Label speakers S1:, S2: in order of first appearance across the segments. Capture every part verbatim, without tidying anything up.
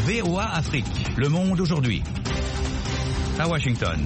S1: V O A Afrique, Le Monde aujourd'hui. À Washington.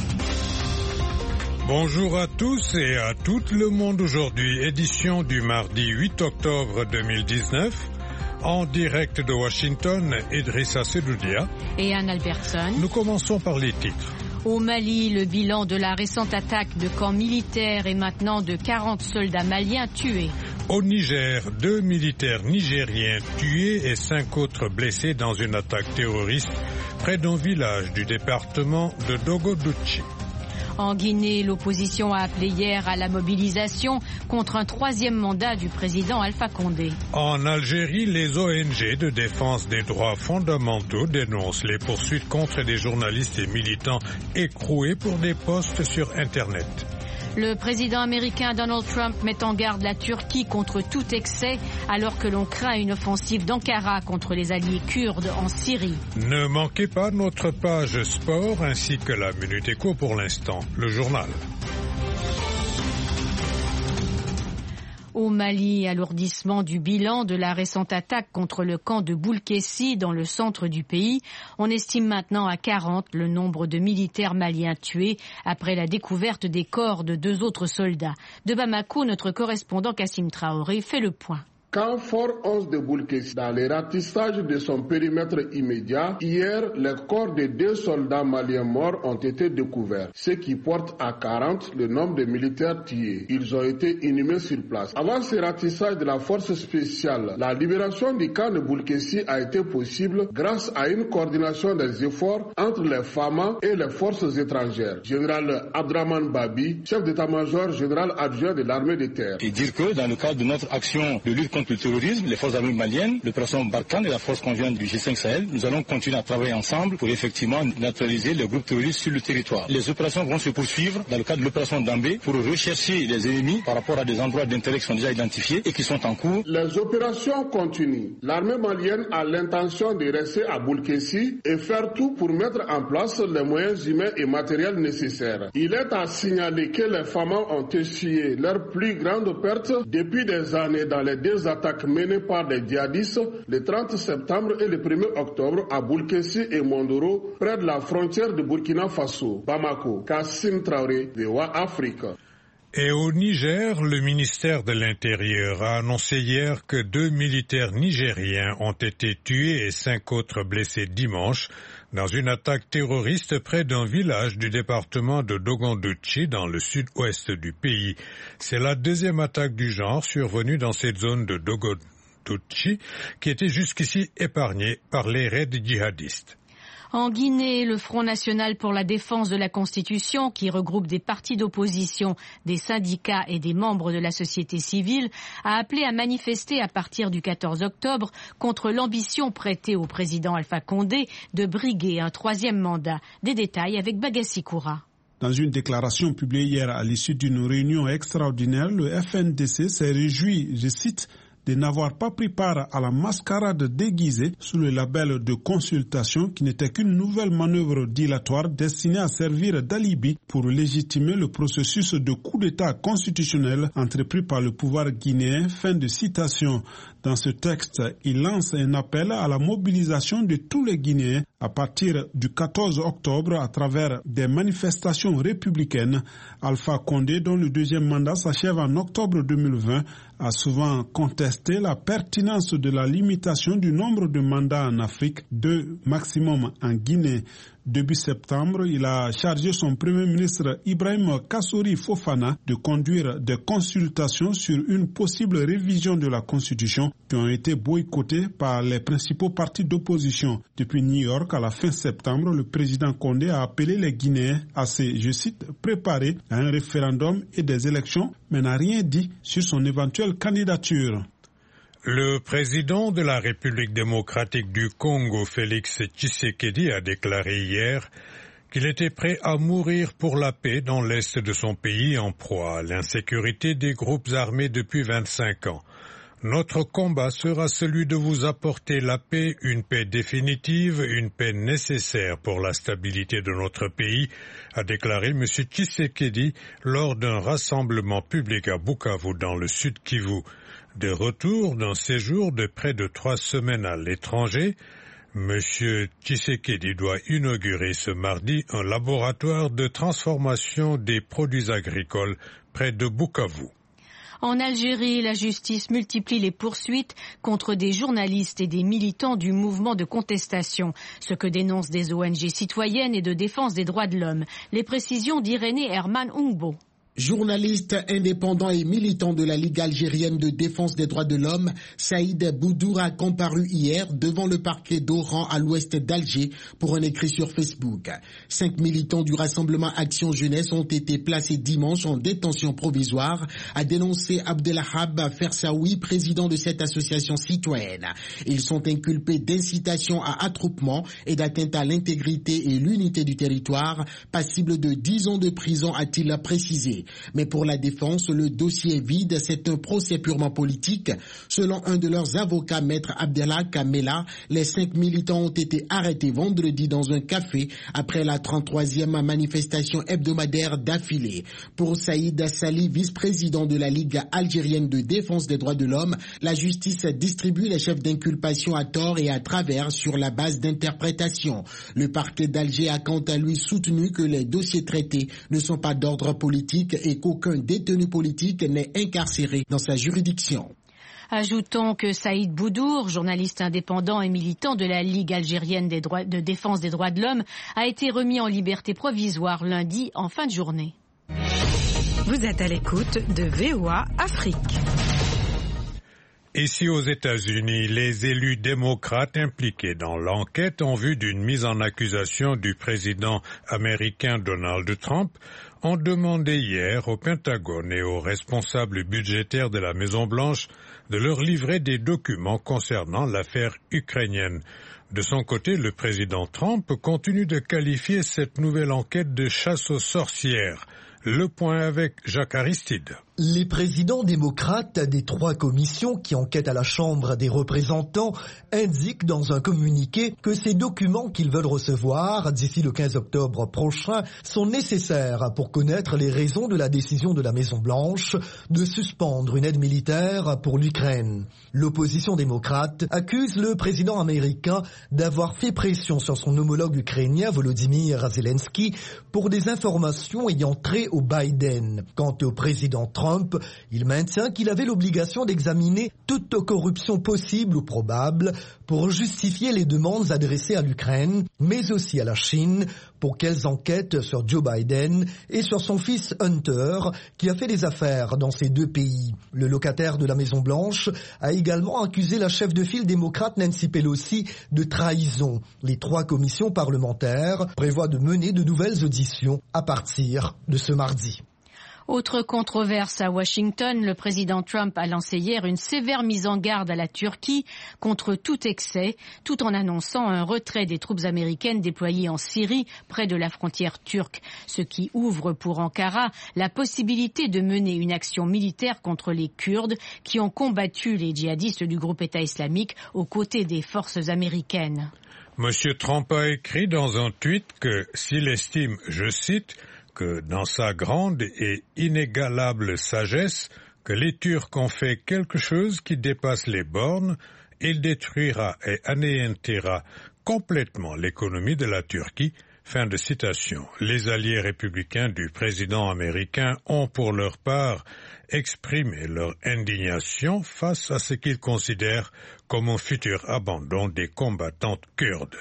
S2: Bonjour à tous et à tout Le Monde aujourd'hui, édition du mardi huit octobre deux mille dix-neuf. En direct de Washington, Idrissa Sedoudia
S3: et Anne Albertson.
S2: Nous commençons par les titres.
S3: Au Mali, le bilan de la récente attaque de camps militaires est maintenant de quarante soldats maliens tués.
S2: Au Niger, deux militaires nigériens tués et cinq autres blessés dans une attaque terroriste près d'un village du département de Dogodouchi.
S3: En Guinée, l'opposition a appelé hier à la mobilisation contre un troisième mandat du président Alpha Condé.
S2: En Algérie, les O N G de défense des droits fondamentaux dénoncent les poursuites contre des journalistes et militants écroués pour des posts sur Internet.
S3: Le président américain Donald Trump met en garde la Turquie contre tout excès alors que l'on craint une offensive d'Ankara contre les alliés kurdes en Syrie.
S2: Ne manquez pas notre page sport ainsi que la Minute Éco pour l'instant, le journal.
S3: Au Mali, alourdissement du bilan de la récente attaque contre le camp de Boulkessi dans le centre du pays. On estime maintenant à quarante le nombre de militaires maliens tués après la découverte des corps de deux autres soldats. De Bamako, notre correspondant Kassim Traoré fait le point.
S4: Camp Fort onze de Boulkessi, dans les ratissages de son périmètre immédiat, hier, les corps de deux soldats maliens morts ont été découverts, ce qui porte à quarante le nombre de militaires tués. Ils ont été inhumés sur place. Avant ce ratissage de la force spéciale, la libération du camp de Boulkessi a été possible grâce à une coordination des efforts entre les F A M A et les forces étrangères. Général Abdraman Babi, chef d'état-major général adjoint de l'armée de terre.
S5: Et dire que dans le cadre de notre action de lutte contre le terrorisme, les forces armées maliennes, l'opération Barkhane et la force conjointe du G cinq Sahel, nous allons continuer à travailler ensemble pour effectivement neutraliser les groupes terroristes sur le territoire. Les opérations vont se poursuivre dans le cadre de l'opération Dambé pour rechercher les ennemis par rapport à des endroits d'intérêt qui sont déjà identifiés et qui sont en cours.
S4: Les opérations continuent. L'armée malienne a l'intention de rester à Boulkessi et faire tout pour mettre en place les moyens humains et matériels nécessaires. Il est à signaler que les F A M A ont essuyé leur plus grande perte depuis des années dans les deux attaques menées par des djihadistes le trente septembre et le premier octobre à Boulkessi et Mondoro, près de la frontière de Burkina Faso. Bamako, Kassim Traoré, V O A Afrique.
S2: Et au Niger, le ministère de l'Intérieur a annoncé hier que deux militaires nigériens ont été tués et cinq autres blessés dimanche dans une attaque terroriste près d'un village du département de Dogodouchi dans le sud-ouest du pays. C'est la deuxième attaque du genre survenue dans cette zone de Dogodouchi qui était jusqu'ici épargnée par les raids djihadistes.
S3: En Guinée, le Front national pour la défense de la Constitution, qui regroupe des partis d'opposition, des syndicats et des membres de la société civile, a appelé à manifester à partir du quatorze octobre contre l'ambition prêtée au président Alpha Condé de briguer un troisième mandat. Des détails avec Bagassi Koura.
S6: Dans une déclaration publiée hier à l'issue d'une réunion extraordinaire, le F N D C s'est réjoui, je cite, de n'avoir pas pris part à la mascarade déguisée sous le label de consultation qui n'était qu'une nouvelle manœuvre dilatoire destinée à servir d'alibi pour légitimer le processus de coup d'État constitutionnel entrepris par le pouvoir guinéen. Fin de citation. Dans ce texte, il lance un appel à la mobilisation de tous les Guinéens à partir du quatorze octobre à travers des manifestations républicaines. Alpha Condé, dont le deuxième mandat s'achève en octobre deux mille vingt, a souvent contesté la pertinence de la limitation du nombre de mandats en Afrique, deux maximum en Guinée. Début septembre, il a chargé son premier ministre Ibrahim Kassory Fofana de conduire des consultations sur une possible révision de la Constitution qui ont été boycottées par les principaux partis d'opposition. Depuis New York, à la fin septembre, le président Condé a appelé les Guinéens à se, je cite, préparer à un référendum et des élections, mais n'a rien dit sur son éventuelle candidature.
S2: Le président de la République démocratique du Congo, Félix Tshisekedi, a déclaré hier qu'il était prêt à mourir pour la paix dans l'est de son pays en proie à l'insécurité des groupes armés depuis vingt-cinq ans. Notre combat sera celui de vous apporter la paix, une paix définitive, une paix nécessaire pour la stabilité de notre pays, a déclaré M. Tshisekedi lors d'un rassemblement public à Bukavu dans le sud Kivu. De retour d'un séjour de près de trois semaines à l'étranger, Monsieur Tshisekedi doit inaugurer ce mardi un laboratoire de transformation des produits agricoles près de Bukavu.
S3: En Algérie, la justice multiplie les poursuites contre des journalistes et des militants du mouvement de contestation, ce que dénoncent des O N G citoyennes et de défense des droits de l'homme. Les précisions d'Irénée Herman Ungbo.
S7: Journaliste indépendant et militant de la Ligue algérienne de défense des droits de l'homme, Saïd Boudour a comparu hier devant le parquet d'Oran à l'ouest d'Alger pour un écrit sur Facebook. Cinq militants du Rassemblement Action Jeunesse ont été placés dimanche en détention provisoire, a dénoncé Abdelhab Fersaoui, président de cette association citoyenne. Ils sont inculpés d'incitation à attroupement et d'atteinte à l'intégrité et l'unité du territoire, passibles de dix ans de prison, a-t-il précisé. Mais pour la défense, le dossier est vide, c'est un procès purement politique. Selon un de leurs avocats, maître Abdellah Kamela, les cinq militants ont été arrêtés vendredi dans un café après la trente-troisième manifestation hebdomadaire d'affilée. Pour Saïd Assali, vice-président de la Ligue algérienne de défense des droits de l'homme, la justice distribue les chefs d'inculpation à tort et à travers sur la base d'interprétation. Le parquet d'Alger a quant à lui soutenu que les dossiers traités ne sont pas d'ordre politique et qu'aucun détenu politique n'est incarcéré dans sa juridiction.
S3: Ajoutons que Saïd Boudour, journaliste indépendant et militant de la Ligue algérienne des droits, de défense des droits de l'homme, a été remis en liberté provisoire lundi en fin de journée.
S8: Vous êtes à l'écoute de V O A Afrique.
S2: Ici aux États-Unis, les élus démocrates impliqués dans l'enquête en vue d'une mise en accusation du président américain Donald Trump ont demandé hier au Pentagone et aux responsables budgétaires de la Maison-Blanche de leur livrer des documents concernant l'affaire ukrainienne. De son côté, le président Trump continue de qualifier cette nouvelle enquête de chasse aux sorcières. Le point avec Jacques Aristide.
S9: Les présidents démocrates des trois commissions qui enquêtent à la Chambre des représentants indiquent dans un communiqué que ces documents qu'ils veulent recevoir d'ici le quinze octobre prochain sont nécessaires pour connaître les raisons de la décision de la Maison-Blanche de suspendre une aide militaire pour l'Ukraine. L'opposition démocrate accuse le président américain d'avoir fait pression sur son homologue ukrainien Volodymyr Zelensky pour des informations ayant trait au Biden. Quant au président Trump, il maintient qu'il avait l'obligation d'examiner toute corruption possible ou probable pour justifier les demandes adressées à l'Ukraine, mais aussi à la Chine, pour qu'elles enquêtent sur Joe Biden et sur son fils Hunter, qui a fait des affaires dans ces deux pays. Le locataire de la Maison-Blanche a également accusé la chef de file démocrate Nancy Pelosi de trahison. Les trois commissions parlementaires prévoient de mener de nouvelles auditions à partir de ce mardi.
S3: Autre controverse à Washington, le président Trump a lancé hier une sévère mise en garde à la Turquie contre tout excès, tout en annonçant un retrait des troupes américaines déployées en Syrie près de la frontière turque, ce qui ouvre pour Ankara la possibilité de mener une action militaire contre les Kurdes qui ont combattu les djihadistes du groupe État islamique aux côtés des forces américaines.
S2: Monsieur Trump a écrit dans un tweet que s'il estime, je cite, que dans sa grande et inégalable sagesse, que les Turcs ont fait quelque chose qui dépasse les bornes, il détruira et anéantira complètement l'économie de la Turquie. Fin de citation. Les alliés républicains du président américain ont pour leur part exprimé leur indignation face à ce qu'ils considèrent comme un futur abandon des combattantes kurdes.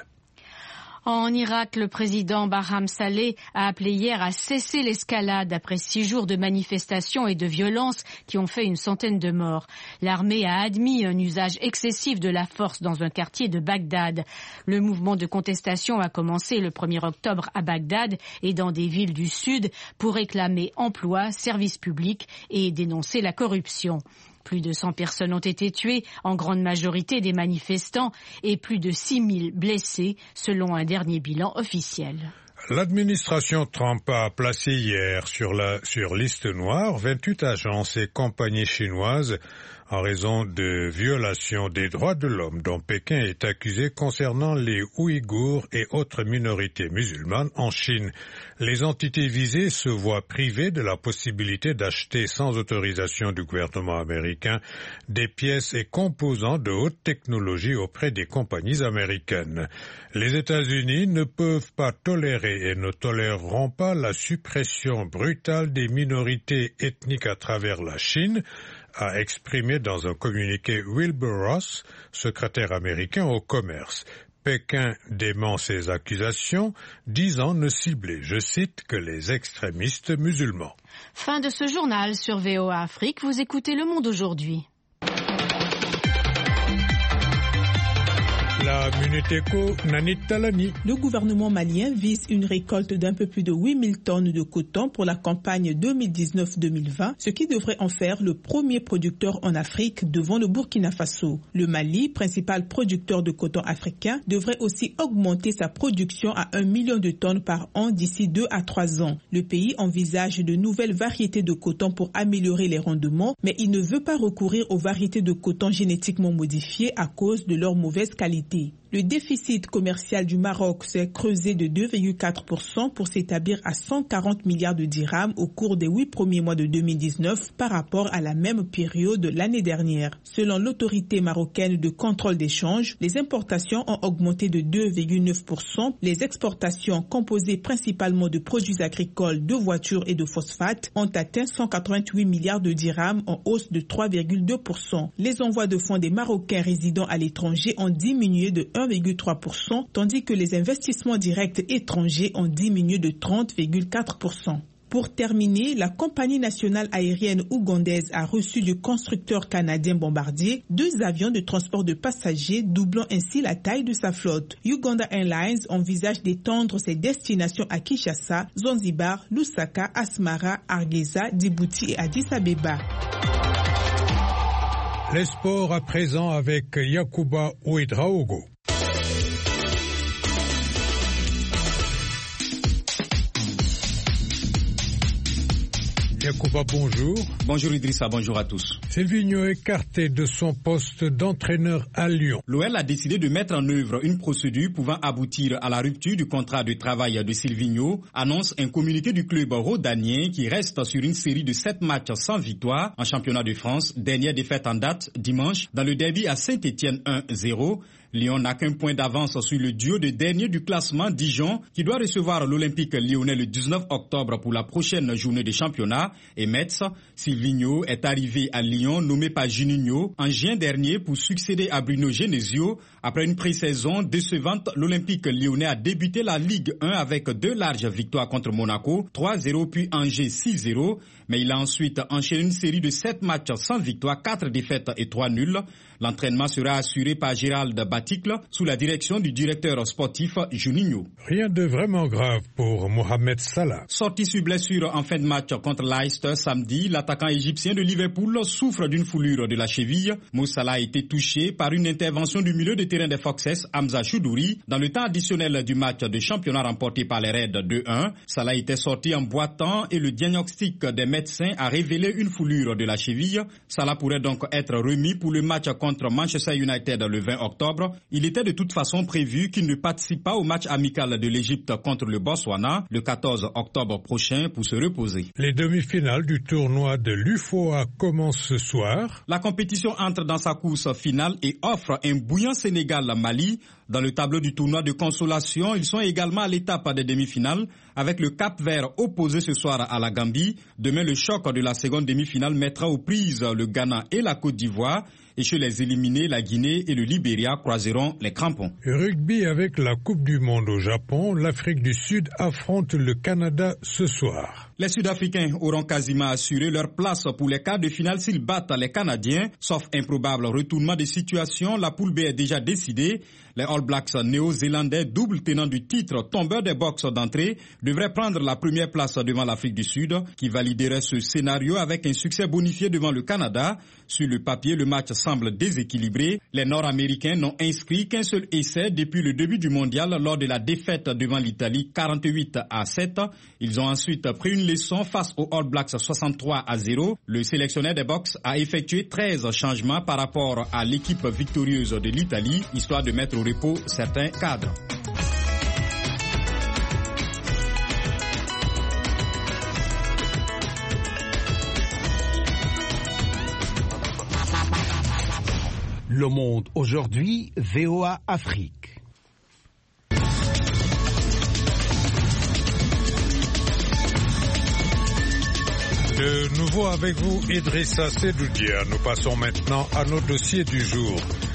S3: En Irak, le président Barham Saleh a appelé hier à cesser l'escalade après six jours de manifestations et de violences qui ont fait une centaine de morts. L'armée a admis un usage excessif de la force dans un quartier de Bagdad. Le mouvement de contestation a commencé le premier octobre à Bagdad et dans des villes du sud pour réclamer emploi, services publics et dénoncer la corruption. Plus de cent personnes ont été tuées, en grande majorité des manifestants, et plus de six mille blessés, selon un dernier bilan officiel.
S2: L'administration Trump a placé hier sur la sur liste noire vingt-huit agences et compagnies chinoises en raison de violations des droits de l'homme dont Pékin est accusé concernant les Ouïghours et autres minorités musulmanes en Chine. Les entités visées se voient privées de la possibilité d'acheter sans autorisation du gouvernement américain des pièces et composants de haute technologie auprès des compagnies américaines. Les États-Unis ne peuvent pas tolérer et ne toléreront pas la suppression brutale des minorités ethniques à travers la Chine, a exprimé dans un communiqué Wilbur Ross, secrétaire américain au commerce. Pékin dément ces accusations, disant ne cibler, je cite, que les extrémistes musulmans.
S3: Fin de ce journal sur V O A Afrique. Vous écoutez Le Monde aujourd'hui.
S2: La Minute Éco, Nanit Talani.
S10: Le gouvernement malien vise une récolte d'un peu plus de huit mille tonnes de coton pour la campagne deux mille dix-neuf deux mille vingt, ce qui devrait en faire le premier producteur en Afrique devant le Burkina Faso. Le Mali, principal producteur de coton africain, devrait aussi augmenter sa production à un million de tonnes par an d'ici deux à trois ans. Le pays envisage de nouvelles variétés de coton pour améliorer les rendements, mais il ne veut pas recourir aux variétés de coton génétiquement modifiées à cause de leur mauvaise qualité. Le déficit commercial du Maroc s'est creusé de deux virgule quatre pour cent pour s'établir à cent quarante milliards de dirhams au cours des huit premiers mois de deux mille dix-neuf par rapport à la même période l'année dernière. Selon l'autorité marocaine de contrôle des changes, les importations ont augmenté de deux virgule neuf pour cent. Les exportations, composées principalement de produits agricoles, de voitures et de phosphates, ont atteint cent quatre-vingt-huit milliards de dirhams en hausse de trois virgule deux pour cent. Les envois de fonds des Marocains résidant à l'étranger ont diminué de un virgule trois pour cent, tandis que les investissements directs étrangers ont diminué de trente virgule quatre pour cent. Pour terminer, la compagnie nationale aérienne ougandaise a reçu du constructeur canadien Bombardier deux avions de transport de passagers, doublant ainsi la taille de sa flotte. Uganda Airlines envisage d'étendre ses destinations à Kinshasa, Zanzibar, Lusaka, Asmara, Hargeisa, Djibouti et Addis Abeba.
S2: Les sports à présent avec Yacouba Ouedraogo. Yacouba, bonjour.
S11: Bonjour Idrissa, bonjour à tous.
S2: Silvinho écarté de son poste d'entraîneur à Lyon.
S11: L'O L a décidé de mettre en œuvre une procédure pouvant aboutir à la rupture du contrat de travail de Silvinho, annonce un communiqué du club rhodanien qui reste sur une série de sept matchs sans victoire en championnat de France. Dernière défaite en date dimanche dans le derby à Saint-Étienne un zéro. Lyon n'a qu'un point d'avance sur le duo de dernier du classement Dijon qui doit recevoir l'Olympique lyonnais le dix-neuf octobre pour la prochaine journée de championnat. Et Metz, Silvinho est arrivé à Lyon nommé par Juninho en juin dernier pour succéder à Bruno Genesio. Après une pré-saison décevante, l'Olympique lyonnais a débuté la Ligue un avec deux larges victoires contre Monaco, trois zéro puis Angers six zéro. Mais il a ensuite enchaîné une série de sept matchs sans victoire, quatre défaites et trois nuls. L'entraînement sera assuré par Gérald Baticle sous la direction du directeur sportif Juninho.
S2: Rien de vraiment grave pour Mohamed Salah.
S11: Sorti sur blessure en fin de match contre Leicester samedi, l'attaquant égyptien de Liverpool souffre d'une foulure de la cheville. Mo Salah a été touché par une intervention du milieu de terrain des Foxes, Hamza Choudouri, dans le temps additionnel du match de championnat remporté par les Reds deux un. Salah était sorti en boitant et le diagnostic des médecins a révélé une foulure de la cheville. Salah pourrait donc être remis pour le match contre contre Manchester United le vingt octobre. Il était de toute façon prévu qu'il ne participe pas au match amical de l'Égypte contre le Botswana le quatorze octobre prochain pour se reposer.
S2: Les demi-finales du tournoi de l'U F O A commencent ce soir.
S11: La compétition entre dans sa course finale et offre un bouillant Sénégal-Mali. Dans le tableau du tournoi de consolation, ils sont également à l'étape des demi-finales avec le Cap-Vert opposé ce soir à la Gambie. Demain, le choc de la seconde demi-finale mettra aux prises le Ghana et la Côte d'Ivoire. Et chez les éliminés, la Guinée et le Libéria croiseront les crampons.
S2: Rugby avec la Coupe du Monde au Japon, l'Afrique du Sud affronte le Canada ce soir.
S11: Les Sud-Africains auront quasiment assuré leur place pour les quarts de finale s'ils battent les Canadiens. Sauf improbable retournement de situation, la poule B est déjà décidée. Les All Blacks néo-zélandais, double tenant du titre, tombeur des box d'entrée, devraient prendre la première place devant l'Afrique du Sud, qui validerait ce scénario avec un succès bonifié devant le Canada. Sur le papier, le match semble déséquilibré. Les Nord-Américains n'ont inscrit qu'un seul essai depuis le début du mondial lors de la défaite devant l'Italie quarante-huit à sept. Ils ont ensuite pris une leçon face aux All Blacks soixante-trois à zéro. Le sélectionneur des Box a effectué treize changements par rapport à l'équipe victorieuse de l'Italie, histoire de mettre au repos certains cadres.
S12: Le Monde aujourd'hui, V O A Afrique.
S2: De nouveau avec vous, Idrissa Sedoudia. Nous passons maintenant à nos dossiers du jour.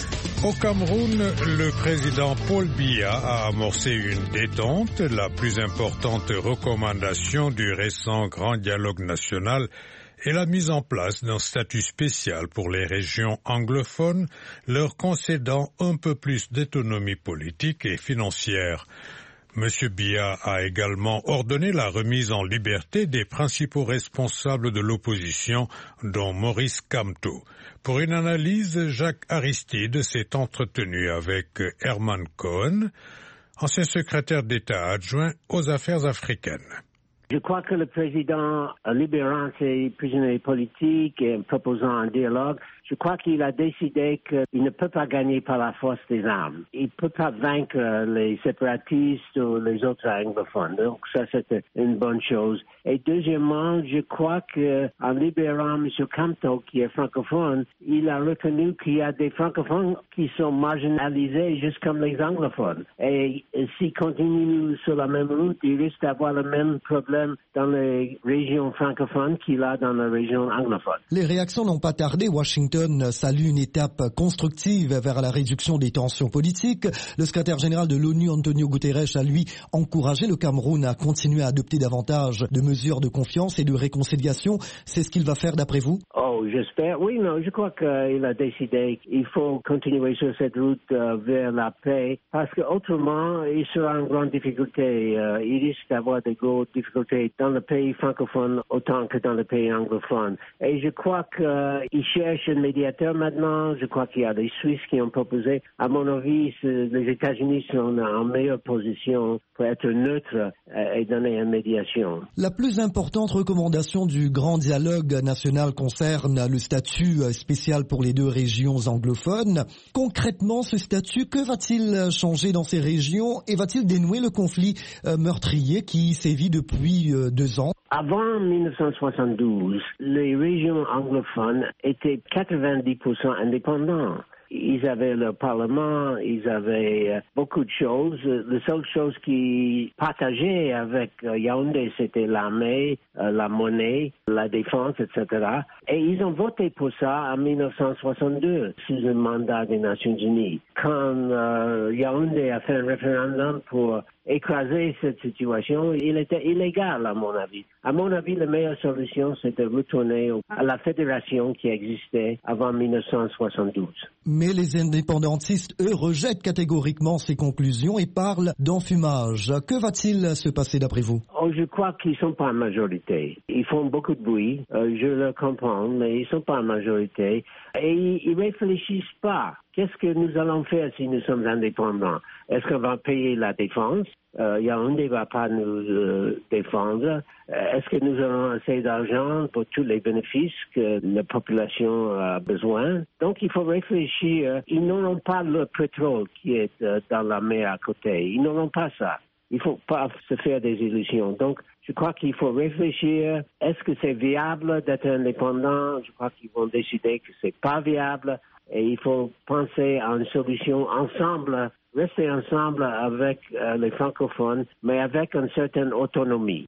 S2: Au Cameroun, le président Paul Biya a amorcé une détente, la plus importante recommandation du récent grand dialogue national et la mise en place d'un statut spécial pour les régions anglophones, leur concédant un peu plus d'autonomie politique et financière. Monsieur Biya a également ordonné la remise en liberté des principaux responsables de l'opposition, dont Maurice Kamto. Pour une analyse, Jacques Aristide s'est entretenu avec Herman Cohen, ancien secrétaire d'État adjoint aux affaires africaines.
S13: Je crois que le président, libérant ses prisonniers politiques et proposant un dialogue, je crois qu'il a décidé qu'il ne peut pas gagner par la force des armes. Il ne peut pas vaincre les séparatistes ou les autres anglophones. Donc ça, c'est une bonne chose. Et deuxièmement, je crois qu'en libérant M. Kamto, qui est francophone, il a reconnu qu'il y a des francophones qui sont marginalisés juste comme les anglophones. Et s'il continue sur la même route, il risque d'avoir le même problème dans les régions francophones qu'il a dans les régions anglophones.
S9: Les réactions n'ont pas tardé. Washington salue une étape constructive vers la réduction des tensions politiques. Le secrétaire général de l'ONU, Antonio Guterres, a lui encouragé le Cameroun à continuer à adopter davantage de mesures de confiance et de réconciliation. C'est ce qu'il va faire d'après vous?
S13: Oh, j'espère. Oui, non, je crois qu'il a décidé qu'il faut continuer sur cette route euh, vers la paix parce qu'autrement, il sera en grande difficulté. Euh, il risque d'avoir des grosses difficultés dans le pays francophone autant que dans le pays anglophone. Et je crois qu'il cherche un médiateur maintenant. Je crois qu'il y a des Suisses qui ont proposé. À mon avis, les États-Unis sont en meilleure position pour être neutres et donner une médiation.
S9: La plus importante recommandation du grand dialogue national concerne le statut spécial pour les deux régions anglophones. Concrètement, ce statut, que va-t-il changer dans ces régions et va-t-il dénouer le conflit meurtrier qui sévit depuis deux ans?
S13: Avant mille neuf cent soixante-douze, les régions anglophones étaient quatre-vingt-dix pour cent indépendants. Ils avaient leur parlement, ils avaient beaucoup de choses. La seule chose qu'ils partageaient avec Yaoundé, c'était l'armée, la monnaie, la défense, et cetera. Et ils ont voté pour ça en mille neuf cent soixante-deux, sous un mandat des Nations Unies. Quand euh, Yaoundé a fait un référendum pour écraser cette situation, il était illégal à mon avis. À mon avis, la meilleure solution, c'est de retourner à la fédération qui existait avant mille neuf cent soixante-douze.
S9: Mais les indépendantistes, eux, rejettent catégoriquement ces conclusions et parlent d'enfumage. Que va-t-il se passer d'après vous?
S13: Oh, je crois qu'ils ne sont pas en majorité. Ils font beaucoup de bruit, euh, je le comprends, mais ils ne sont pas en majorité. Et ils ne réfléchissent pas. Qu'est-ce que nous allons faire si nous sommes indépendants? Est-ce qu'on va payer la défense? Euh, Yaoundé ne va pas nous euh, défendre. Euh, est-ce que nous avons assez d'argent pour tous les bénéfices que la population a besoin? Donc, il faut réfléchir. Ils n'auront pas le pétrole qui est euh, dans la mer à côté. Ils n'auront pas ça. Il ne faut pas se faire des illusions. Donc, je crois qu'il faut réfléchir. Est-ce que c'est viable d'être indépendant? Je crois qu'ils vont décider que c'est pas viable. Et il faut penser à une solution ensemble, rester ensemble avec euh, les francophones, mais avec une certaine autonomie.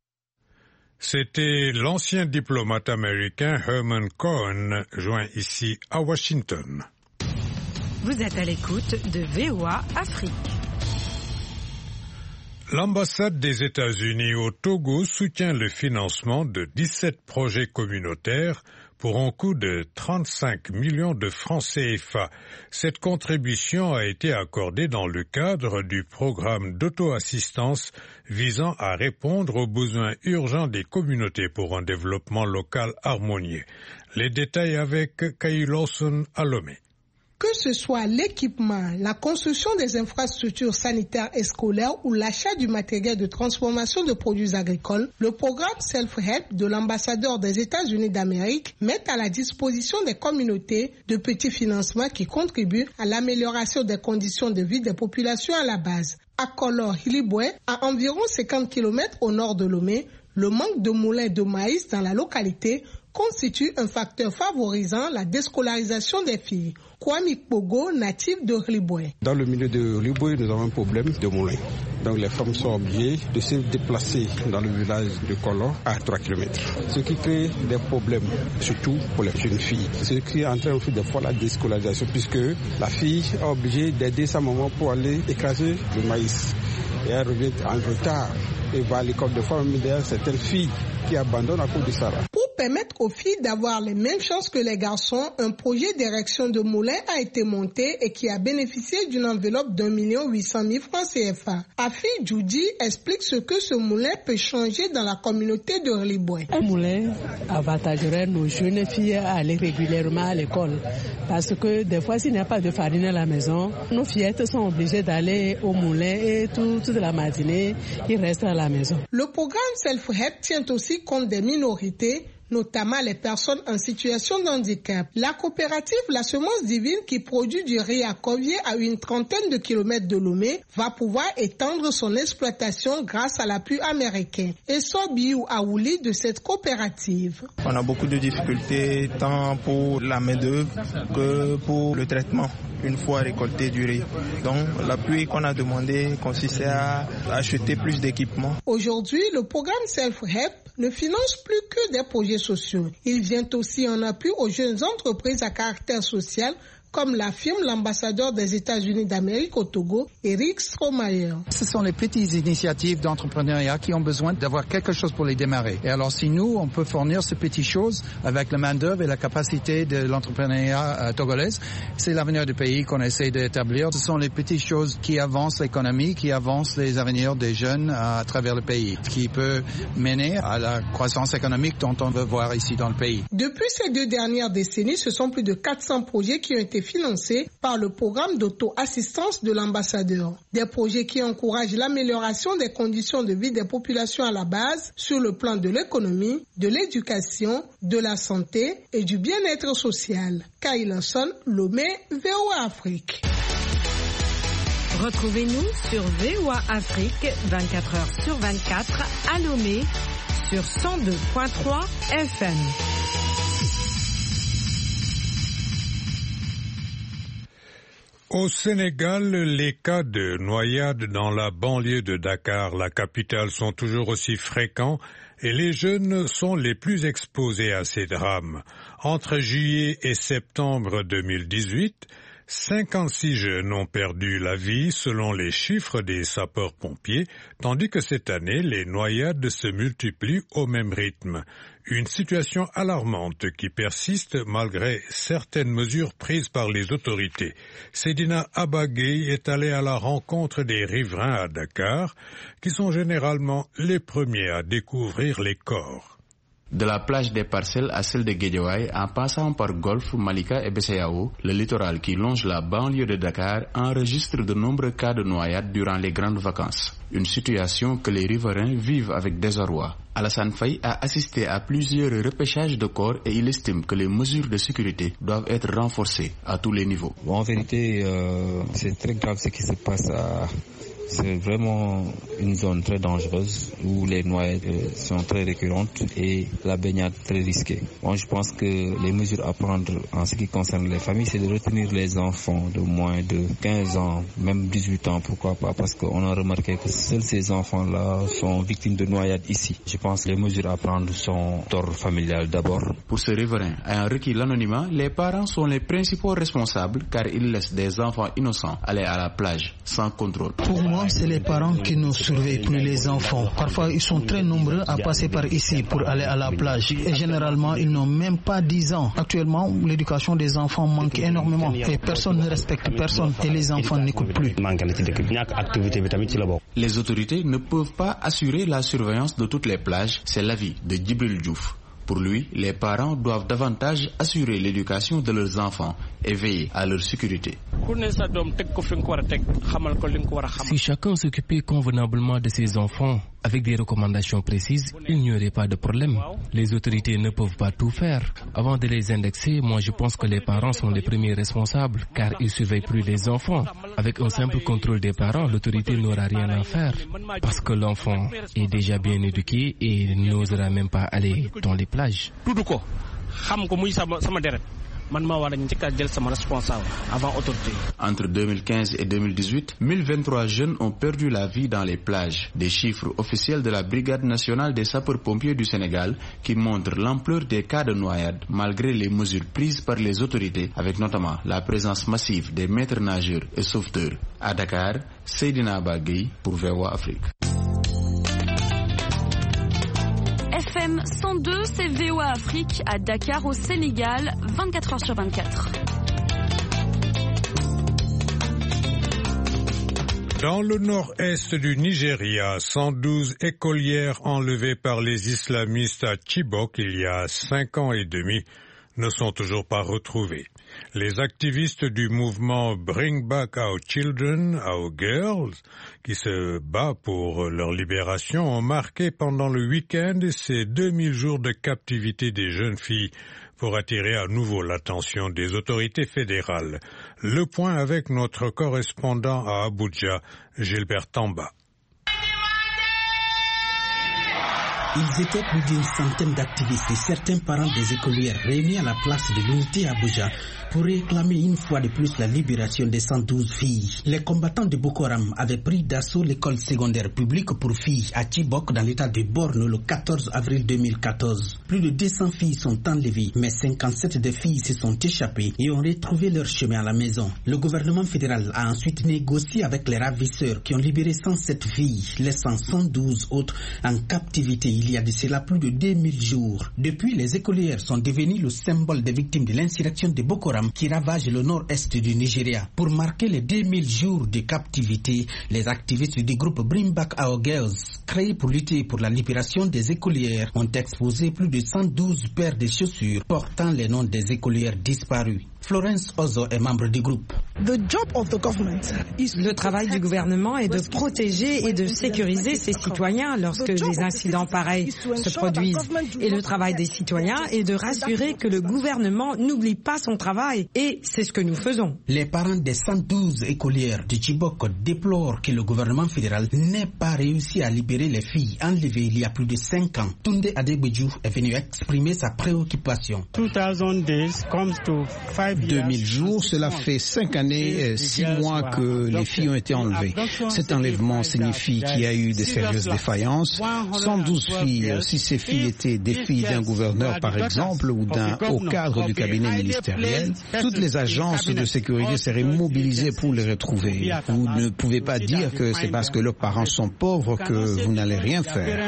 S2: C'était l'ancien diplomate américain Herman Cohen, joint ici à Washington.
S8: Vous êtes à l'écoute de V O A Afrique.
S2: L'ambassade des États-Unis au Togo soutient le financement de dix-sept projets communautaires pour un coût de trente-cinq millions de francs C F A. Cette contribution a été accordée dans le cadre du programme d'auto-assistance visant à répondre aux besoins urgents des communautés pour un développement local harmonieux. Les détails avec Kay Lawson à Lomé.
S14: Que ce soit l'équipement, la construction des infrastructures sanitaires et scolaires ou l'achat du matériel de transformation de produits agricoles, le programme Self-Help de l'ambassadeur des États-Unis d'Amérique met à la disposition des communautés de petits financements qui contribuent à l'amélioration des conditions de vie des populations à la base. À Kolor-Hilibwe, à environ cinquante kilomètres au nord de Lomé, le manque de moulins de maïs dans la localité constitue un facteur favorisant la déscolarisation des filles. Kwame Pogo, natif de Hilibwe.
S15: Dans le milieu de Hilibwe, nous avons un problème de moulins. Donc les femmes sont obligées de se déplacer dans le village de Kolor à trois kilomètres. Ce qui crée des problèmes, surtout pour les jeunes filles. Ce qui entraîne aussi des fois la déscolarisation, puisque la fille est obligée d'aider sa maman pour aller écraser le maïs. Et elle revient en retard et va à l'école de femmes, mais derrière certaines filles qui abandonnent à cause de ça.
S14: Pour permettre aux filles d'avoir les mêmes chances que les garçons, un projet d'érection de moulins a été monté et qui a bénéficié d'une enveloppe d'un million huit cent mille francs C F A. Afi Djoudi explique ce que ce moulin peut changer dans la communauté de Hilibwe.
S16: Un moulin avantagerait nos jeunes filles à aller régulièrement à l'école parce que des fois s'il n'y a pas de farine à la maison, nos fillettes sont obligées d'aller au moulin et tout, toute la matinée, ils restent à la maison.
S14: Le programme Self-Help tient aussi compte des minorités, notamment les personnes en situation de handicap. La coopérative La Semence Divine, qui produit du riz à Covier à une trentaine de kilomètres de Lomé, va pouvoir étendre son exploitation grâce à l'appui américain. Et Sobiou Aouli de cette coopérative.
S17: On a beaucoup de difficultés tant pour la main-d'œuvre que pour le traitement une fois récolté du riz. Donc l'appui qu'on a demandé consistait à acheter plus d'équipements.
S14: Aujourd'hui, le programme Self-Help ne finance plus que des projets sociaux. Il vient aussi en appui aux jeunes entreprises à caractère social, comme l'affirme l'ambassadeur des États-Unis d'Amérique au Togo, Eric Stromayer.
S18: Ce sont les petites initiatives d'entrepreneuriat qui ont besoin d'avoir quelque chose pour les démarrer. Et alors si nous, on peut fournir ces petites choses avec la main-d'œuvre et la capacité de l'entrepreneuriat euh, togolaise, c'est l'avenir du pays qu'on essaie d'établir. Ce sont les petites choses qui avancent l'économie, qui avancent les avenirs des jeunes à travers le pays, qui peut mener à la croissance économique dont on veut voir ici dans le pays.
S14: Depuis ces deux dernières décennies, ce sont plus de quatre cents projets qui ont été financés par le programme d'auto-assistance de l'ambassadeur. Des projets qui encouragent l'amélioration des conditions de vie des populations à la base sur le plan de l'économie, de l'éducation, de la santé et du bien-être social. Kay Lawson, Lomé, V O A Afrique.
S8: Retrouvez-nous sur V O A Afrique vingt-quatre heures sur vingt-quatre à Lomé sur cent deux virgule trois F M.
S2: Au Sénégal, les cas de noyade dans la banlieue de Dakar, la capitale, sont toujours aussi fréquents et les jeunes sont les plus exposés à ces drames. Entre juillet et septembre deux mille dix-huit, cinquante-six jeunes ont perdu la vie selon les chiffres des sapeurs-pompiers, tandis que cette année, les noyades se multiplient au même rythme. Une situation alarmante qui persiste malgré certaines mesures prises par les autorités. Sedina Abagay est allée à la rencontre des riverains à Dakar, qui sont généralement les premiers à découvrir les corps.
S19: De la plage des Parcelles à celle de Guédiawaye, en passant par Golfe, Malika et Bessayao, le littoral qui longe la banlieue de Dakar enregistre de nombreux cas de noyade durant les grandes vacances. Une situation que les riverains vivent avec désarroi. Alassane Faye a assisté à plusieurs repêchages de corps et il estime que les mesures de sécurité doivent être renforcées à tous les niveaux.
S20: En vérité, euh, c'est très grave ce qui se passe à... C'est vraiment une zone très dangereuse où les noyades sont très récurrentes et la baignade très risquée. Moi, je pense que les mesures à prendre en ce qui concerne les familles, c'est de retenir les enfants de moins de quinze ans, même dix-huit ans, pourquoi pas, parce qu'on a remarqué que seuls ces enfants-là sont victimes de noyades ici. Je pense que les mesures à prendre sont d'ordre familial d'abord.
S19: Pour ce riverain ayant requis l'anonymat, les parents sont les principaux responsables car ils laissent des enfants innocents aller à la plage sans contrôle.
S21: Pour moi, Souvent, c'est les parents qui ne surveillent plus les enfants. Parfois, ils sont très nombreux à passer par ici pour aller à la plage. Et généralement, ils n'ont même pas dix ans. Actuellement, l'éducation des enfants manque énormément. Et personne ne respecte personne. Et les enfants n'écoutent plus.
S19: Les autorités ne peuvent pas assurer la surveillance de toutes les plages. C'est l'avis de Djibril Diouf. Pour lui, les parents doivent davantage assurer l'éducation de leurs enfants et veiller à leur sécurité.
S22: Si chacun s'occupait convenablement de ses enfants, avec des recommandations précises, il n'y aurait pas de problème. Les autorités ne peuvent pas tout faire. Avant de les indexer, moi je pense que les parents sont les premiers responsables, car ils ne surveillent plus les enfants. Avec un simple contrôle des parents, l'autorité n'aura rien à faire, parce que l'enfant est déjà bien éduqué et n'osera même pas aller dans les plages.
S19: Entre deux mille quinze et deux mille dix-huit, mille vingt-trois jeunes ont perdu la vie dans les plages. Des chiffres officiels de la Brigade nationale des sapeurs-pompiers du Sénégal qui montrent l'ampleur des cas de noyade malgré les mesures prises par les autorités, avec notamment la présence massive des maîtres nageurs et sauveteurs. À Dakar, Seydina Bagui pour V O A Afrique.
S23: F M cent deux, c'est V O A Afrique à Dakar au Sénégal, vingt-quatre heures sur vingt-quatre.
S2: Dans le nord-est du Nigeria, cent douze écolières enlevées par les islamistes à Chibok il y a cinq ans et demi ne sont toujours pas retrouvées. Les activistes du mouvement Bring Back Our Children, Our Girls, qui se bat pour leur libération, ont marqué pendant le week-end ces deux mille jours de captivité des jeunes filles pour attirer à nouveau l'attention des autorités fédérales. Le point avec notre correspondant à Abuja, Gilbert Tamba.
S24: Ils étaient plus d'une centaine d'activistes et certains parents des écolières réunis à la place de l'unité à Abuja pour réclamer une fois de plus la libération des cent douze filles. Les combattants de Boko Haram avaient pris d'assaut l'école secondaire publique pour filles à Chibok dans l'état de Borno le quatorze avril deux mille quatorze. Plus de deux cents filles sont enlevées, mais cinquante-sept des filles se sont échappées et ont retrouvé leur chemin à la maison. Le gouvernement fédéral a ensuite négocié avec les ravisseurs qui ont libéré cent sept filles, laissant cent douze autres en captivité il y a de cela plus de deux mille jours. Depuis, les écolières sont devenues le symbole des victimes de l'insurrection de Boko Haram qui ravage le nord-est du Nigeria. Pour marquer les deux mille jours de captivité, les activistes du groupe Bring Back Our Girls, créé pour lutter pour la libération des écolières, ont exposé plus de cent douze paires de chaussures portant les noms des écolières disparues. Florence Ozo est membre du groupe.
S8: Le travail du gouvernement est de protéger et de sécuriser ses citoyens lorsque des incidents pareils se produisent. Et le travail des citoyens est de rassurer que le gouvernement n'oublie pas son travail. Et c'est ce que nous faisons.
S24: Les parents des cent douze écolières de Chibok déplorent que le gouvernement fédéral n'ait pas réussi à libérer les filles enlevées il y a plus de cinq ans. Tunde Adegbeju est venu exprimer sa préoccupation.
S25: deux mille jours, cela fait cinq années, six mois que les filles ont été enlevées. Cet enlèvement signifie qu'il y a eu de sérieuses défaillances. cent douze filles, si ces filles étaient des filles d'un gouverneur par exemple ou d'un haut cadre du cabinet ministériel, toutes les agences de sécurité seraient mobilisées pour les retrouver. Vous ne pouvez pas dire que c'est parce que leurs parents sont pauvres que vous n'allez rien faire.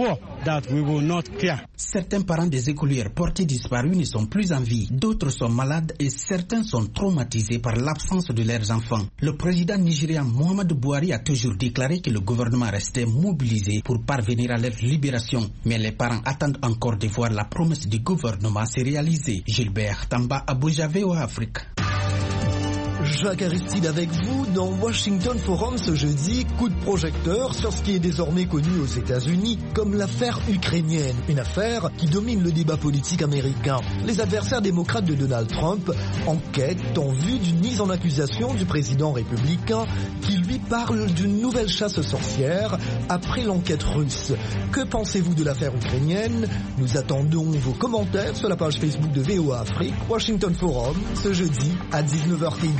S24: Certains parents des écolières portées disparues ne sont plus en vie, d'autres sont malades et certains sont traumatisés par l'absence de leurs enfants. Le président nigérian Muhammadu Buhari a toujours déclaré que le gouvernement restait mobilisé pour parvenir à leur libération. Mais les parents attendent encore de voir la promesse du gouvernement se réaliser. Gilbert Tamba, Abuja, V O A Afrique.
S9: Jacques Aristide avec vous dans Washington Forum ce jeudi, coup de projecteur sur ce qui est désormais connu aux États-Unis comme l'affaire ukrainienne, une affaire qui domine le débat politique américain. Les adversaires démocrates de Donald Trump enquêtent en vue d'une mise en accusation du président républicain qui lui parle d'une nouvelle chasse aux sorcières après l'enquête russe. Que pensez-vous de l'affaire ukrainienne? Nous attendons vos commentaires sur la page Facebook de V O A Afrique, Washington Forum, ce jeudi à dix-neuf heures T I.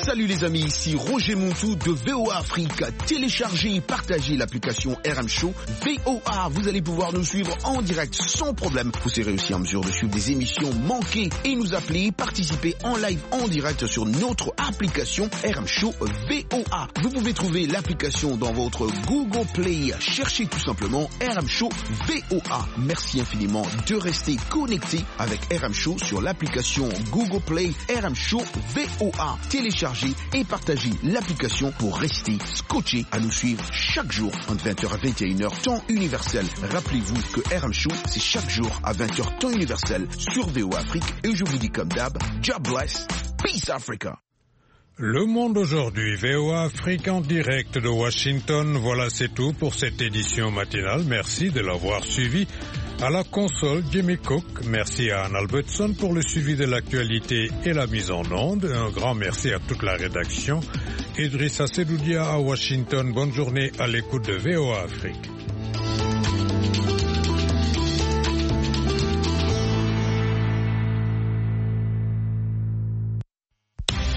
S1: Salut les amis, ici Roger Montou de V O A Afrique. Téléchargez et partagez l'application R M Show V O A. Vous allez pouvoir nous suivre en direct sans problème. Vous serez aussi en mesure de suivre des émissions manquées et nous appeler, participer en live en direct sur notre application R M Show V O A. Vous pouvez trouver l'application dans votre Google Play. Cherchez tout simplement R M Show V O A. Merci infiniment de rester connecté avec R M Show sur l'application Google Play R M Show V O A. Téléchargez et partagez l'application pour rester scotché à nous suivre chaque jour entre vingt heures à vingt et une heures temps universel. Rappelez-vous que R M Show c'est chaque jour à vingt heures temps universel sur V O A Afrique et je vous dis comme d'hab, God bless, peace Africa.
S2: Le Monde aujourd'hui, V O A Afrique en direct de Washington. Voilà, c'est tout pour cette édition matinale. Merci de l'avoir suivi. À la console, Jimmy Cook. Merci à Anne Albertson pour le suivi de l'actualité et la mise en onde. Un grand merci à toute la rédaction. Idrissa Sedoudia à Washington. Bonne journée à l'écoute de V O A Afrique.